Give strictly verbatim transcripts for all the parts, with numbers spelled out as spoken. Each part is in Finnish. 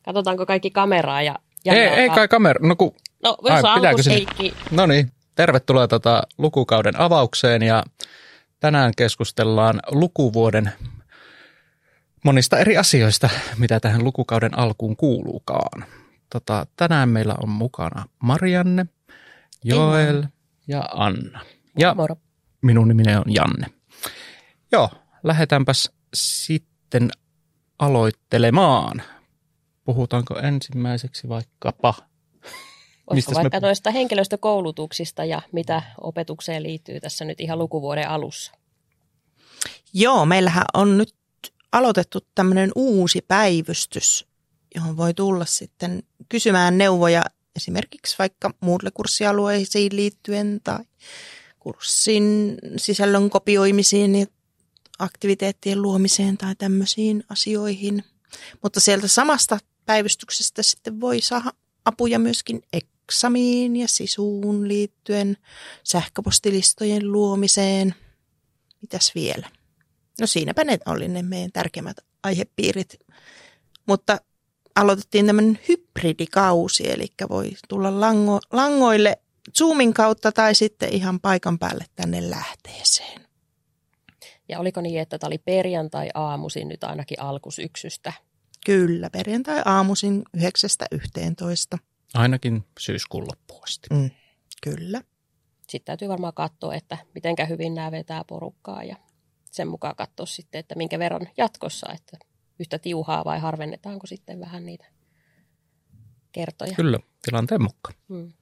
Katsotaanko kaikki kameraa ja... Ei, ei kai kamera. No, kun, no jos alkus Heikki. No niin, tervetuloa tota lukukauden avaukseen ja tänään keskustellaan lukuvuoden monista eri asioista, mitä tähän lukukauden alkuun kuuluukaan. Tota, tänään meillä on mukana Marianne, Joel ja Anna. Ja Moro. Minun nimeni on Janne. Joo, lähdetäänpäs sitten aloittelemaan. Puhutaanko ensimmäiseksi vaikkapa? Olisiko vaikka me... noista henkilöstökoulutuksista ja mitä opetukseen liittyy tässä nyt ihan lukuvuoden alussa? Joo, meillähän on nyt aloitettu tämmöinen uusi päivystys, johon voi tulla sitten kysymään neuvoja esimerkiksi vaikka Moodle-kurssialueisiin liittyen tai kurssin sisällön kopioimisiin ja aktiviteettien luomiseen tai tämmöisiin asioihin. Mutta sieltä samasta päivystyksestä sitten voi saada apuja myöskin eksamiin ja sisuun liittyen, sähköpostilistojen luomiseen. Mitäs vielä? No siinäpä ne oli ne meidän tärkeimmät aihepiirit. Mutta aloitettiin tämmöinen hybridikausi, eli voi tulla lango, langoille Zoomin kautta tai sitten ihan paikan päälle tänne lähteeseen. Ja oliko niin, että tämä oli perjantai-aamuisin nyt ainakin alkusyksystä? Kyllä, perjantai-aamuisin yhdeksästä yhteentoista. Ainakin syyskuun loppuun asti. Mm, kyllä. Sitten täytyy varmaan katsoa, että mitenkä hyvin nämä vetää porukkaa ja sen mukaan katsoa sitten, että minkä verran jatkossa, että yhtä tiuhaa vai harvennetaanko sitten vähän niitä kertoja. Kyllä, tilanteen mukaan. Hmm.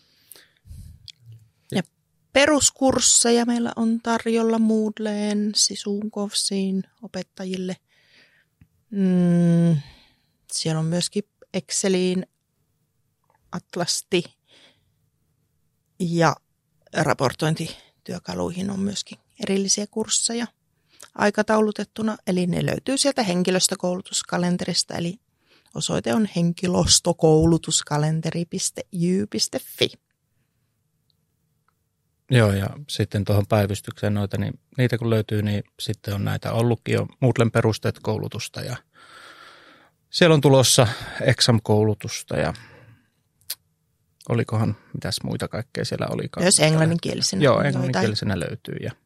Ja peruskursseja meillä on tarjolla Moodleen, Sisuun, Kovsiin, opettajille. Mm, siellä on myöskin Exceliin, Atlasti ja raportointityökaluihin on myöskin erillisiä kursseja aikataulutettuna. Eli ne löytyy sieltä henkilöstökoulutuskalenterista, eli osoite on henkilöstökoulutuskalenteri piste y piste f i. Joo, ja sitten tuohon päivystykseen noita, niin niitä kun löytyy, niin sitten on näitä ollutkin jo Moodlen perusteet koulutusta ja siellä on tulossa exam-koulutusta ja olikohan, mitäs muita kaikkea siellä olikaan. Myös englanninkielisenä. Joo, englanninkielisenä löytyy ja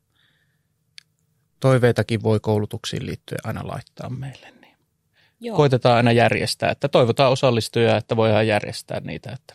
toiveitakin voi koulutuksiin liittyen aina laittaa meille. Niin Joo. Koitetaan aina järjestää, että toivotaan osallistujia, että voidaan järjestää niitä, että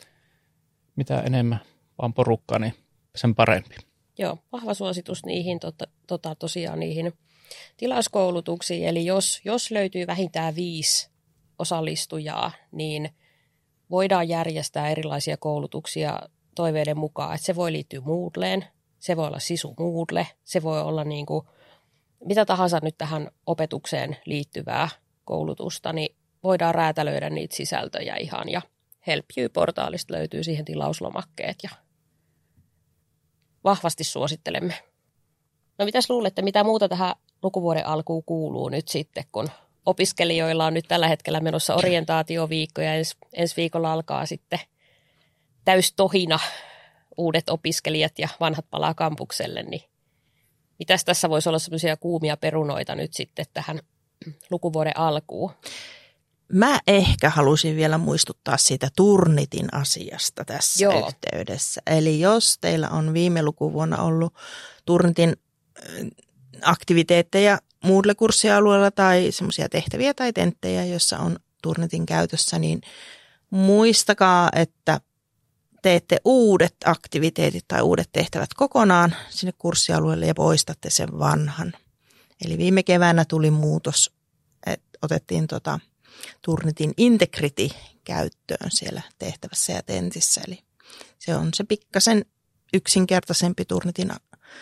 mitä enemmän vaan porukkaa, niin sen parempi. Joo, vahva suositus niihin tota, tota, tosiaan niihin tilauskoulutuksiin. Eli jos, jos löytyy vähintään viisi osallistujaa, niin voidaan järjestää erilaisia koulutuksia toiveiden mukaan. Että se voi liittyä Moodleen, se voi olla Sisu Moodle, se voi olla niin kuin, mitä tahansa nyt tähän opetukseen liittyvää koulutusta, niin voidaan räätälöidä niitä sisältöjä ihan. Ja Help You-portaalista löytyy siihen tilauslomakkeet ja vahvasti suosittelemme. No mitäs luulette, mitä muuta tähän lukuvuoden alkuun kuuluu nyt sitten, kun opiskelijoilla on nyt tällä hetkellä menossa orientaatioviikko ja ens, ensi viikolla alkaa sitten täystohina uudet opiskelijat ja vanhat palaa kampukselle, niin mitäs tässä voisi olla semmoisia kuumia perunoita nyt sitten tähän lukuvuoden alkuun? Mä ehkä halusin vielä muistuttaa siitä Turnitin asiasta tässä Joo. yhteydessä. Eli jos teillä on viime lukuvuonna ollut Turnitin aktiviteetteja Moodle-kurssialueella tai semmoisia tehtäviä tai tenttejä, joissa on Turnitin käytössä, niin muistakaa, että teette uudet aktiviteetit tai uudet tehtävät kokonaan sinne kurssialueelle ja poistatte sen vanhan. Eli viime keväänä tuli muutos, että otettiin tota Turnitin Integrity käyttöön siellä tehtävässä ja tentissä. Eli se on se pikkasen yksinkertaisempi Turnitin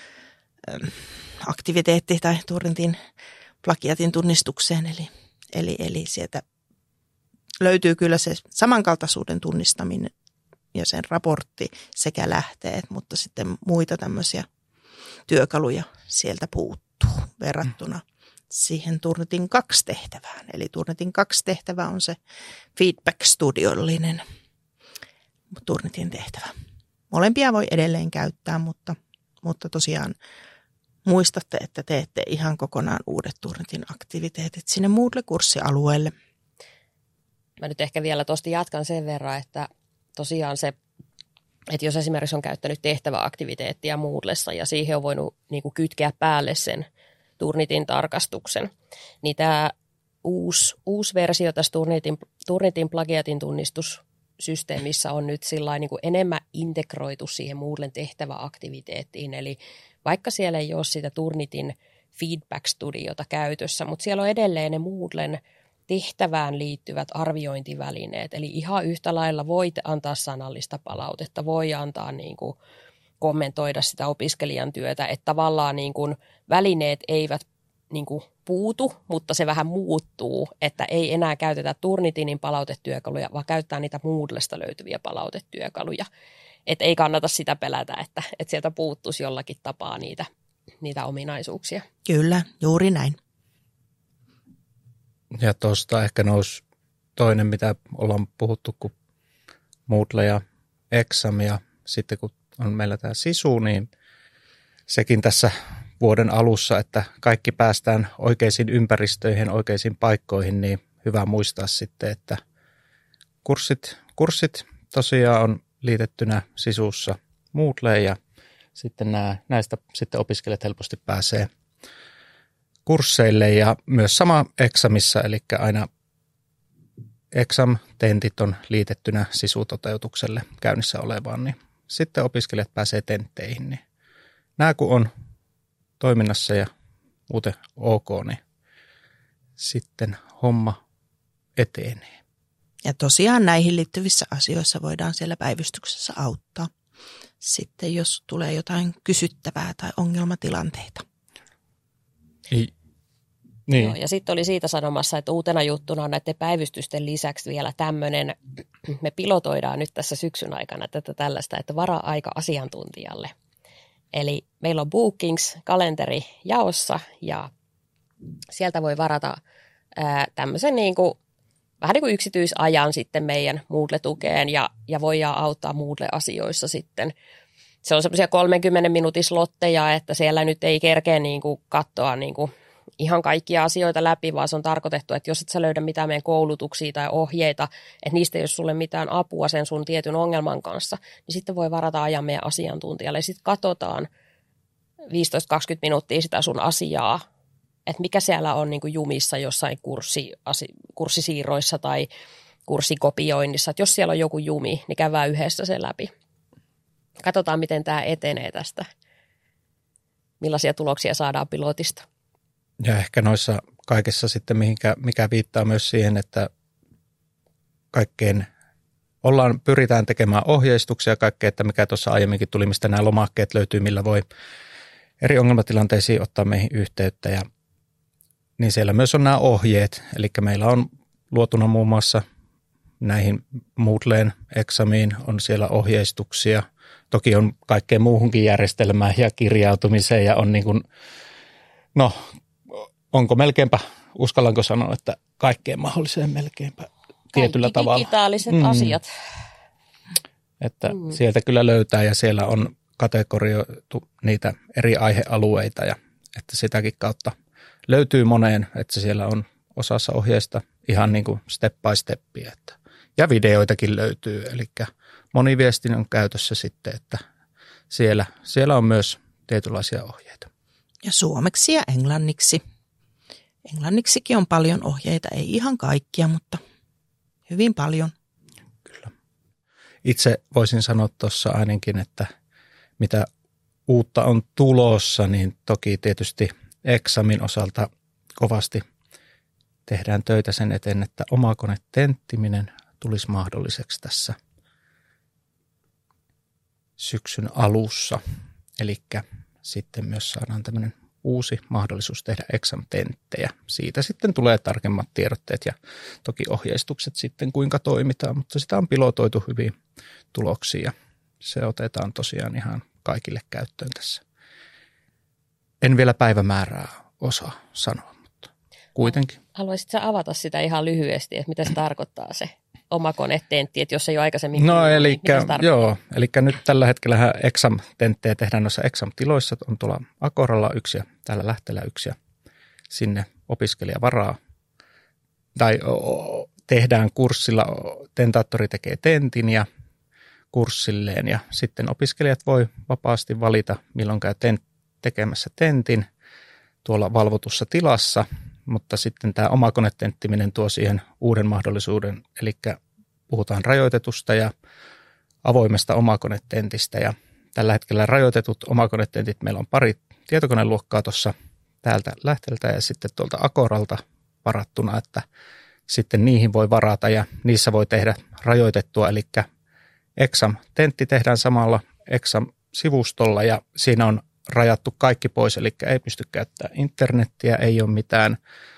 aktiviteetti tai Turnitin plagiatin tunnistukseen. Eli, eli, eli sieltä löytyy kyllä se samankaltaisuuden tunnistaminen ja sen raportti sekä lähteet, mutta sitten muita tämmöisiä työkaluja sieltä puuttuu verrattuna siihen Turnitin kaksi tehtävään. Eli Turnitin kaksi tehtävä on se feedback-studiollinen Turnitin tehtävä. Molempia voi edelleen käyttää, mutta, mutta tosiaan muistatte, että teette ihan kokonaan uudet Turnitin aktiviteetit sinne Moodle-kurssialueelle. mä nyt ehkä vielä tuosta jatkan sen verran, että tosiaan se, että jos esimerkiksi on käyttänyt tehtäväaktiviteettia Moodlessa ja siihen on voinut niin kuin kytkeä päälle sen Turnitin tarkastuksen, niin tämä uusi, uusi versio tässä Turnitin, Turnitin plagiatin tunnistussysteemissä on nyt sillain niin kuin enemmän integroitu siihen Moodlen tehtäväaktiviteettiin, eli vaikka siellä ei ole sitä Turnitin feedback-studiota käytössä, mutta siellä on edelleen ne Moodlen tehtävään liittyvät arviointivälineet, eli ihan yhtä lailla voi antaa sanallista palautetta, voi antaa niin kuin kommentoida sitä opiskelijan työtä, että tavallaan niin kuin välineet eivät niin kuin puutu, mutta se vähän muuttuu, että ei enää käytetä Turnitinin palautetyökaluja, vaan käytetään niitä Moodlesta löytyviä palautetyökaluja. Että ei kannata sitä pelätä, että, että sieltä puuttuisi jollakin tapaa niitä, niitä ominaisuuksia. Kyllä, juuri näin. Ja tuosta ehkä nousi toinen, mitä ollaan puhuttu, kun Moodle ja Exam ja sitten kun on meillä tämä Sisu, niin sekin tässä vuoden alussa, että kaikki päästään oikeisiin ympäristöihin, oikeisiin paikkoihin, niin hyvä muistaa sitten, että kurssit, kurssit tosiaan on liitettynä Sisussa Moodleen ja sitten nämä, näistä sitten opiskelijat helposti pääsee kursseille ja myös sama Examissa, eli aina Exam-tentit on liitettynä Sisu-toteutukselle käynnissä olevaan, niin sitten opiskelijat pääsee tentteihin. Niin nämä kun on toiminnassa ja muuten ok, niin sitten homma etenee. Ja tosiaan näihin liittyvissä asioissa voidaan siellä päivystyksessä auttaa. Sitten jos tulee jotain kysyttävää tai ongelmatilanteita. I, niin. Joo, ja sitten oli siitä sanomassa, että uutena juttuna on näiden päivystysten lisäksi vielä tämmöinen, me pilotoidaan nyt tässä syksyn aikana tätä tällaista, että varaa aika asiantuntijalle. Eli meillä on Bookings, kalenteri jaossa ja sieltä voi varata ää, tämmöisen niin kuin, vähän niin kuin yksityisajan sitten meidän Moodle-tukeen ja, ja voidaan auttaa Moodle-asioissa sitten. Se on semmoisia kolmenkymmenen minuutin slotteja, että siellä nyt ei kerkeä niin kuin katsoa niin kuin ihan kaikkia asioita läpi, vaan se on tarkoitettu, että jos et sä löydä mitään meidän koulutuksia tai ohjeita, että niistä ei ole sulle mitään apua sen sun tietyn ongelman kanssa, niin sitten voi varata ajan meidän asiantuntijalle. Sitten katsotaan viisitoista kaksikymmentä minuuttia sitä sun asiaa, että mikä siellä on niin kuin jumissa jossain kurssi, asi, kurssisiirroissa tai kurssikopioinnissa. Että jos siellä on joku jumi, niin käydään yhdessä sen läpi. Katsotaan, miten tämä etenee tästä, millaisia tuloksia saadaan pilotista. Ja ehkä noissa kaikissa sitten, mihinkä, mikä viittaa myös siihen, että kaikkeen ollaan, pyritään tekemään ohjeistuksia kaikkea, että mikä tuossa aiemminkin tuli, mistä nämä lomakkeet löytyy, millä voi eri ongelmatilanteisiin ottaa meihin yhteyttä. Ja, niin siellä myös on nämä ohjeet, eli meillä on luotuna muun muassa näihin Moodleen, Examiin on siellä ohjeistuksia. Toki on kaikkeen muuhunkin järjestelmään ja kirjautumiseen ja on niin kuin, no onko melkeinpä, uskallanko sanoa, että kaikkeen mahdolliseen melkeinpä tietyllä Kaikki tavalla. digitaaliset mm. asiat. Että mm. sieltä kyllä löytää ja siellä on kategorioitu niitä eri aihealueita ja että sitäkin kautta löytyy moneen, että siellä on osassa ohjeista ihan niin kuin step by steppiä. Että, ja videoitakin löytyy, eli moniviestin on käytössä sitten, että siellä, siellä on myös tietynlaisia ohjeita. Ja suomeksi ja englanniksi. Englanniksikin on paljon ohjeita, ei ihan kaikkia, mutta hyvin paljon. Kyllä. Itse voisin sanoa tuossa ainakin, että mitä uutta on tulossa, niin toki tietysti Examin osalta kovasti tehdään töitä sen eteen, että omakonetenttäminen tulisi mahdolliseksi tässä syksyn alussa. Eli sitten myös saadaan tämmöinen uusi mahdollisuus tehdä exam-tenttejä. Siitä sitten tulee tarkemmat tiedotteet ja toki ohjeistukset sitten kuinka toimitaan, mutta sitä on pilotoitu hyvin tuloksia. Se otetaan tosiaan ihan kaikille käyttöön tässä. En vielä päivämäärää osaa sanoa, mutta kuitenkin. Haluaisitko sä avata sitä ihan lyhyesti, että mitä se tarkoittaa se omakonetentti, että jos ei ole aikaisemmin... No kuullut, eli, niin joo, eli nyt tällä hetkellä exam-tenttejä tehdään noissa exam-tiloissa, on tuolla Akoralla yksi ja täällä Lähteellä yksi ja sinne opiskelija varaa tai o, tehdään kurssilla, tentaattori tekee tentin ja kurssilleen ja sitten opiskelijat voi vapaasti valita, milloin käy tent, tekemässä tentin tuolla valvotussa tilassa, mutta sitten tämä omakonetenttiminen tuo siihen uuden mahdollisuuden, eli puhutaan rajoitetusta ja avoimesta omakonetentistä ja tällä hetkellä rajoitetut omakonetentit, meillä on pari tietokoneluokkaa tuossa täältä lähteeltä ja sitten tuolta Akoralta varattuna, että sitten niihin voi varata ja niissä voi tehdä rajoitettua, eli Exam-tentti tehdään samalla Exam-sivustolla ja siinä on rajattu kaikki pois, eli ei pysty käyttämään internettiä, ei ole mitään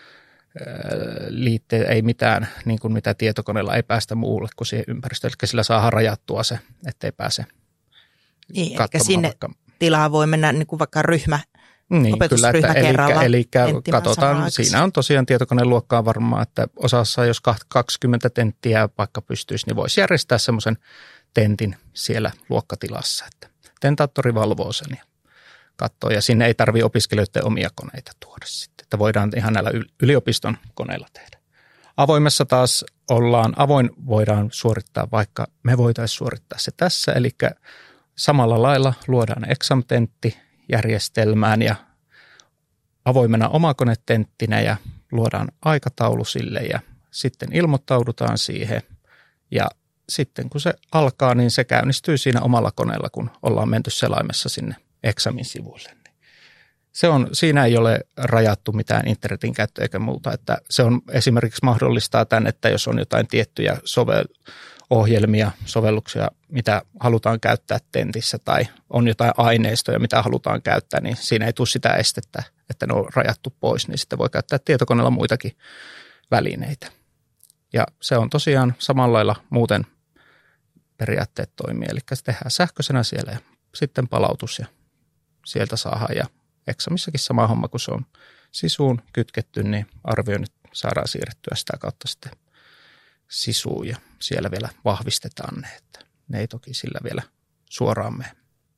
liitteitä, ei mitään, niin kuin mitä tietokoneella ei päästä muulle kuin siihen ympäristöön, eli sillä saadaan rajattua se, ettei pääse niin, katsomaan. Sinne vaikka tilaa voi mennä niin kuin vaikka ryhmä, niin, opetusryhmä kyllä, että, kerralla. Eli, eli katsotaan, siinä on tosiaan tietokoneluokkaa varmaan, että osassa jos kaksikymmentä tenttiä vaikka pystyisi, niin voisi järjestää semmoisen tentin siellä luokkatilassa, että tentaattori valvoo sen ja katsoo, ja sinne ei tarvitse opiskelijoiden omia koneita tuoda sitten, että voidaan ihan näillä yliopiston koneilla tehdä. Avoimessa taas ollaan, avoin voidaan suorittaa, vaikka me voitaisiin suorittaa se tässä, eli samalla lailla luodaan exam-tentti järjestelmään ja avoimena omakonetenttinä ja luodaan aikataulu sille ja sitten ilmoittaudutaan siihen ja sitten kun se alkaa, niin se käynnistyy siinä omalla koneella, kun ollaan menty selaimessa sinne Examin sivuille. Se on, siinä ei ole rajattu mitään internetin käyttöä eikä muuta, että se on esimerkiksi mahdollistaa tämän, että jos on jotain tiettyjä sovel- ohjelmia, sovelluksia, mitä halutaan käyttää tentissä tai on jotain aineistoja, mitä halutaan käyttää, niin siinä ei tule sitä estettä, että ne on rajattu pois, niin sitten voi käyttää tietokoneella muitakin välineitä. Ja se on tosiaan samalla lailla muuten periaatteet toimii, eli se tehdään sähköisenä siellä ja sitten palautus ja sieltä saadaan ja Examissakin sama homma, kun se on sisuun kytketty, niin arvioinnit saadaan siirrettyä sitä kautta sitten sisuun ja siellä vielä vahvistetaan ne, että ne ei toki sillä vielä suoraan mene.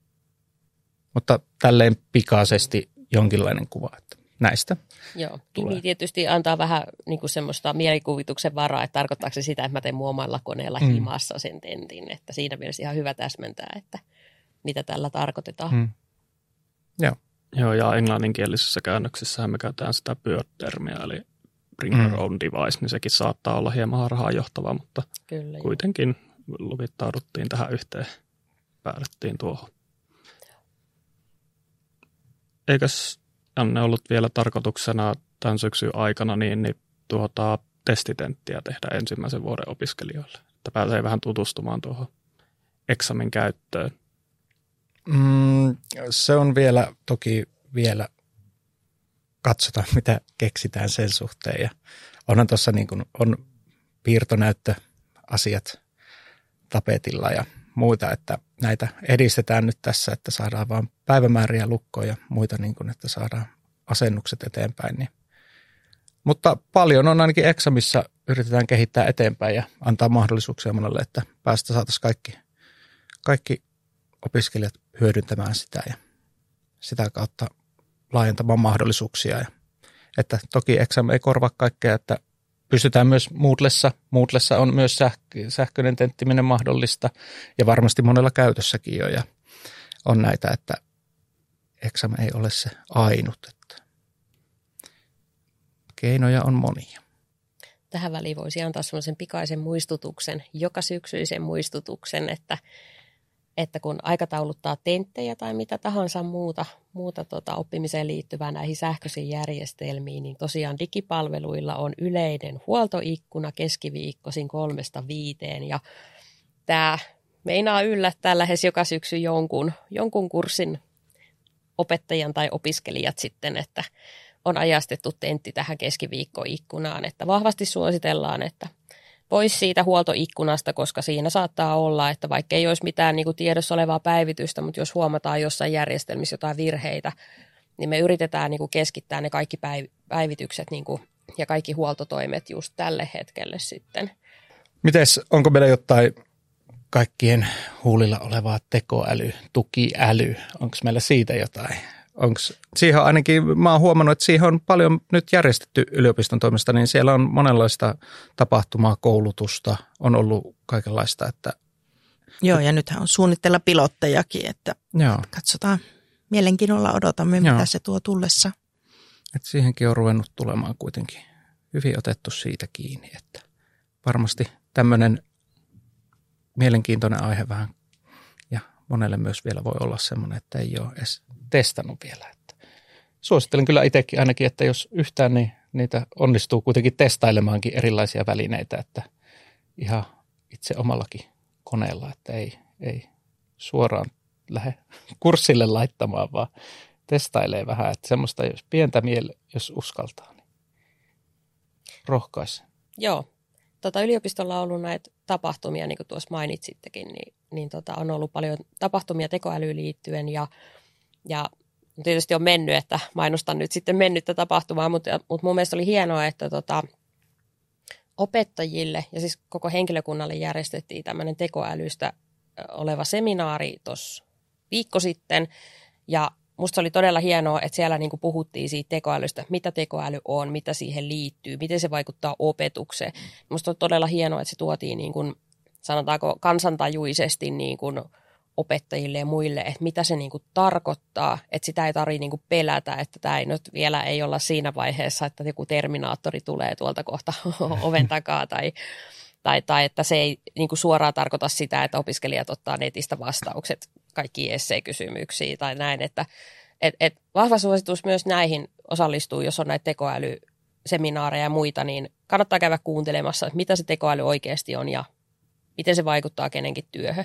Mutta tälleen pikaisesti jonkinlainen kuva, että näistä Joo, tulee. niin tietysti antaa vähän niin kuin semmoista mielikuvituksen varaa, että tarkoittaako se sitä, että mä teen mun omalla koneella mm. himassa sen tentin, että siinä mielessä ihan hyvä täsmentää, että mitä tällä tarkoitetaan. Mm. Joo. Joo, ja englanninkielisissä käännöksissähän me käytetään sitä pyörtermiä, eli bring your own device, niin sekin saattaa olla hieman harhaanjohtava, mutta Kyllä, kuitenkin jo. luvittauduttiin tähän yhteen, päädyttiin tuohon. Eikös Janne ollut vielä tarkoituksena tämän syksyn aikana niin, niin tuota, testitenttiä tehdä ensimmäisen vuoden opiskelijoille, että pääsee vähän tutustumaan tuohon eksamin käyttöön? Mm, se on vielä, toki vielä katsotaan, mitä keksitään sen suhteen. Ja onhan tuossa niin kuin on piirtonäyttöasiat tapetilla ja muita, että näitä edistetään nyt tässä, että saadaan vaan päivämääriä lukkoon ja muita, niin kuin, että saadaan asennukset eteenpäin. Niin. Mutta paljon on ainakin Examissa, yritetään kehittää eteenpäin ja antaa mahdollisuuksia monelle, että päästä saataisiin kaikki, kaikki opiskelijat hyödyntämään sitä ja sitä kautta laajentamaan mahdollisuuksia. Ja, että toki Exam ei korvaa kaikkea, että pystytään myös Moodlessa. Moodlessa on myös sähkö, sähköinen tenttiminen mahdollista ja varmasti monella käytössäkin jo. Ja on näitä, että Exam ei ole se ainut. Että keinoja on monia. Tähän väliin voisi antaa sellaisen pikaisen muistutuksen, joka syksyisen muistutuksen, että että kun aikatauluttaa tenttejä tai mitä tahansa muuta, muuta tota oppimiseen liittyvää näihin sähköisiin järjestelmiin, niin tosiaan digipalveluilla on yleinen huoltoikkuna keskiviikkoisin kolmesta viiteen. Ja tämä meinaa yllättää lähes joka syksy jonkun, jonkun kurssin opettajan tai opiskelijat sitten, että on ajastettu tentti tähän keskiviikkoikkunaan. Että vahvasti suositellaan, että pois siitä huoltoikkunasta, koska siinä saattaa olla, että vaikka ei olisi mitään niin kuin tiedossa olevaa päivitystä, mutta jos huomataan jossain järjestelmissä jotain virheitä, niin me yritetään niin kuin keskittää ne kaikki päivitykset niin kuin, ja kaikki huoltotoimet just tälle hetkelle sitten. Mites, onko meillä jotain kaikkien huulilla olevaa tekoäly, tukiäly? Onko meillä siitä jotain Onks, siihen on ainakin, mä oon huomannut, että siihen on paljon nyt järjestetty yliopiston toimesta, niin siellä on monenlaista tapahtumaa, koulutusta, on ollut kaikenlaista, että Joo, ja nythän on suunnitella pilottejakin, että Joo. katsotaan, mielenkiinnolla odotamme, Joo. mitä se tuo tullessa. Et siihenkin on ruvennut tulemaan kuitenkin hyvin otettu siitä kiinni, että varmasti tämmöinen mielenkiintoinen aihe vähän ja monelle myös vielä voi olla semmoinen, että ei ole edes testannut vielä. Että suosittelen kyllä itsekin ainakin, että jos yhtään, niin niitä onnistuu kuitenkin testailemaankin erilaisia välineitä, että ihan itse omallakin koneella, että ei, ei suoraan lähde kurssille laittamaan, vaan testailee vähän, että semmoista jos pientä miele, jos uskaltaa, niin rohkaisi. Joo. Tota, yliopistolla on ollut näitä tapahtumia, niin kuin tuossa mainitsittekin, niin, niin tota, on ollut paljon tapahtumia tekoälyyn liittyen ja, ja tietysti on mennyt, että mainostan nyt sitten mennyttä tapahtumaa, mutta, mutta mun mielestä oli hienoa, että tota, opettajille ja siis koko henkilökunnalle järjestettiin tämmöinen tekoälystä oleva seminaari tuossa viikko sitten ja musta oli todella hienoa, että siellä niinku puhuttiin siitä tekoälystä, mitä tekoäly on, mitä siihen liittyy, miten se vaikuttaa opetukseen. Musta on todella hienoa, että se tuotiin niin kuin, sanotaanko kansantajuisesti niin kuin opettajille ja muille, että mitä se niin kuin tarkoittaa, että sitä ei tarvitse niin kuin pelätä, että tämä ei nyt vielä ei olla siinä vaiheessa, että joku terminaattori tulee tuolta kohta oven takaa tai, tai, tai että se ei niin kuin suoraan tarkoita sitä, että opiskelijat ottaa netistä vastaukset kaikkiin esseekysymyksiin tai näin, että et, et vahva suositus myös näihin osallistuu, jos on näitä tekoälyseminaareja ja muita, niin kannattaa käydä kuuntelemassa, että mitä se tekoäly oikeasti on ja miten se vaikuttaa kenenkin työhön.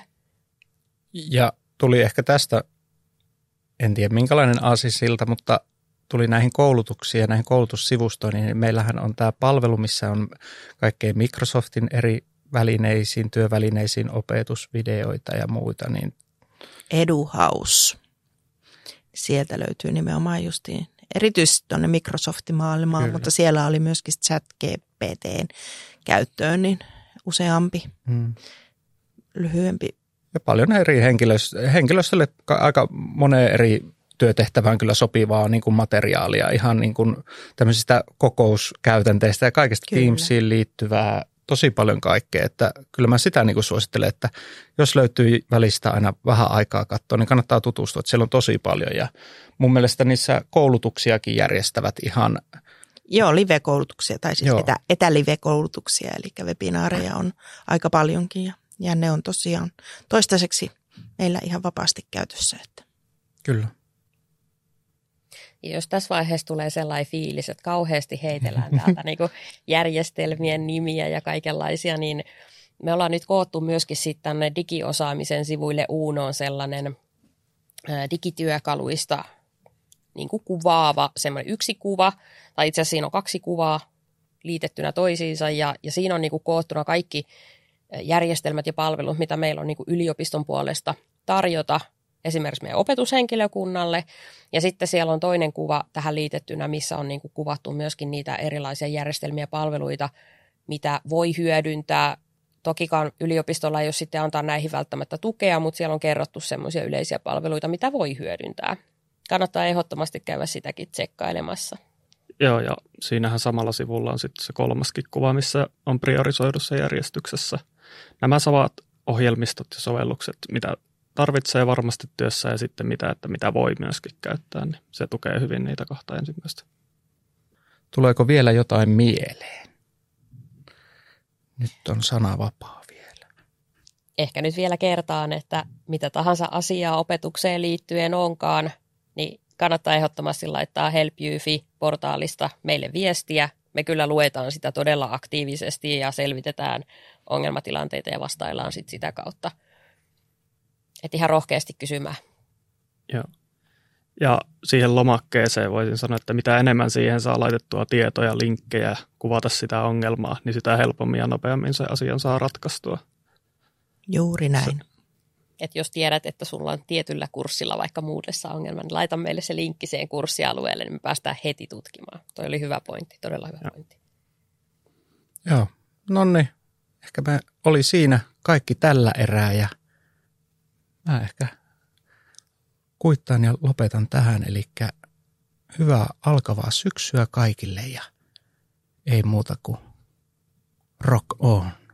Ja tuli ehkä tästä, en tiedä minkälainen aasinsilta, mutta tuli näihin koulutuksiin ja näihin koulutussivustoihin, niin meillähän on tämä palvelu, missä on kaikkea Microsoftin eri välineisiin, työvälineisiin, opetusvideoita ja muita. Niin EduHaus. Sieltä löytyy nimenomaan justiin, erityisesti tuonne Microsoftin maailmaan, Kyllä. mutta siellä oli myöskin ChatGPT:n käyttöön niin useampi, hmm. lyhyempi. Ja paljon eri henkilöstölle, henkilöstölle aika moneen eri työtehtävään kyllä sopivaa niin kuin materiaalia, ihan niin kuin tämmöisistä kokouskäytänteistä ja kaikesta kyllä. Teamsiin liittyvää tosi paljon kaikkea, että kyllä mä sitä niin kuin suosittelen, että jos löytyy välistä aina vähän aikaa katsoa, niin kannattaa tutustua, että siellä on tosi paljon ja mun mielestä niissä koulutuksiakin järjestävät ihan. Joo, live-koulutuksia tai siis etä, etälive-koulutuksia, eli webinaareja on aika paljonkin ja, ja ne on tosiaan toistaiseksi meillä ihan vapaasti käytössä. Että. Kyllä. Ja jos tässä vaiheessa tulee sellainen fiilis, että kauheasti heitellään täältä niin kuin järjestelmien nimiä ja kaikenlaisia, niin me ollaan nyt koottu myöskin sitten tänne digiosaamisen sivuille Uunoon sellainen ää, digityökaluista niin kuin kuvaava, semmoinen yksi kuva, tai itse asiassa siinä on kaksi kuvaa liitettynä toisiinsa, ja, ja siinä on niin kuin koottuna kaikki järjestelmät ja palvelut, mitä meillä on niin kuin yliopiston puolesta tarjota, esimerkiksi meidän opetushenkilökunnalle, ja sitten siellä on toinen kuva tähän liitettynä, missä on niin kuin kuvattu myöskin niitä erilaisia järjestelmiä ja palveluita, mitä voi hyödyntää. Tokikaan yliopistolla ei ole sitten antaa näihin välttämättä tukea, mutta siellä on kerrottu semmoisia yleisiä palveluita, mitä voi hyödyntää. Kannattaa ehdottomasti käydä sitäkin tsekkailemassa. Joo, ja siinähän samalla sivulla on sitten se kolmaskin kuva, missä on priorisoidussa järjestyksessä nämä samat ohjelmistot ja sovellukset, mitä tarvitsee varmasti työssä ja sitten mitä, että mitä voi myöskin käyttää, niin se tukee hyvin niitä kahta ensimmäistä. Tuleeko vielä jotain mieleen? Nyt on sana vapaa vielä. Ehkä nyt vielä kertaan, että mitä tahansa asiaa opetukseen liittyen onkaan, niin kannattaa ehdottomasti laittaa HelpYfi-portaalista meille viestiä. Me kyllä luetaan sitä todella aktiivisesti ja selvitetään ongelmatilanteita ja vastaillaan sit sitä kautta. Että ihan rohkeasti kysymään. Joo. Ja siihen lomakkeeseen voisin sanoa, että mitä enemmän siihen saa laitettua tietoja, linkkejä, kuvata sitä ongelmaa, niin sitä helpommin ja nopeammin se asian saa ratkaistua. Juuri näin. Että jos tiedät, että sulla on tietyllä kurssilla vaikka Moodlessa ongelma, niin laita meille se linkki siihen kurssialueelle, niin me päästään heti tutkimaan. Toi oli hyvä pointti, todella hyvä Joo. pointti. Joo, no niin. Ehkä me oli siinä kaikki tällä erää ja mä ehkä kuittaan ja lopetan tähän. Eli hyvää alkavaa syksyä kaikille ja ei muuta kuin rock on.